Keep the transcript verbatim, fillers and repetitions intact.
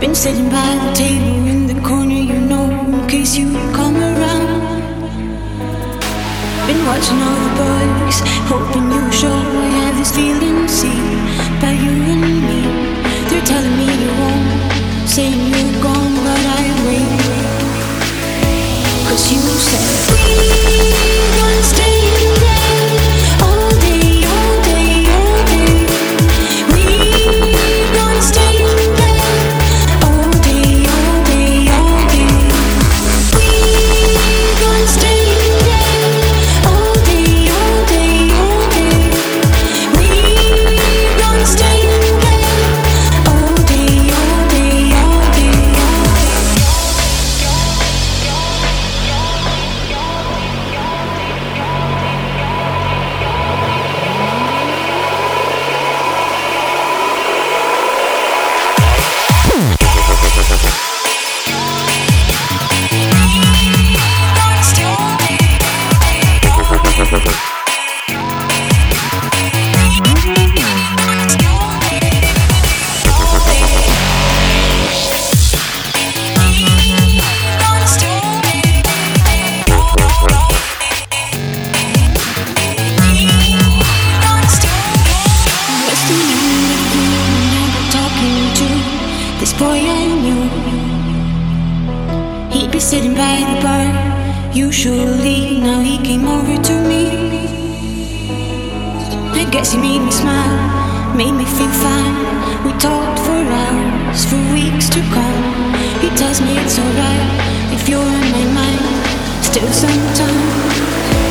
Been sitting by the table in the corner, you know, in case you come around. Been watching all the boys, hoping you show I have this feeling, see, by you and me. They're telling me you won't, saying you're gone, but I wait. Cause you said we're gonna stay together all day, all day, all day. We're gonna stay together all day, all day, all day. We're gonna stay together all day, all day, all day. We're gonna stay together all day, all day, all day, all day. This boy I knew, he'd be sitting by the bar, usually. Now he came over to me. I guess he made me smile, made me feel fine. We talked for hours, for weeks to come. He tells me it's alright if you're on my mind, still sometimes.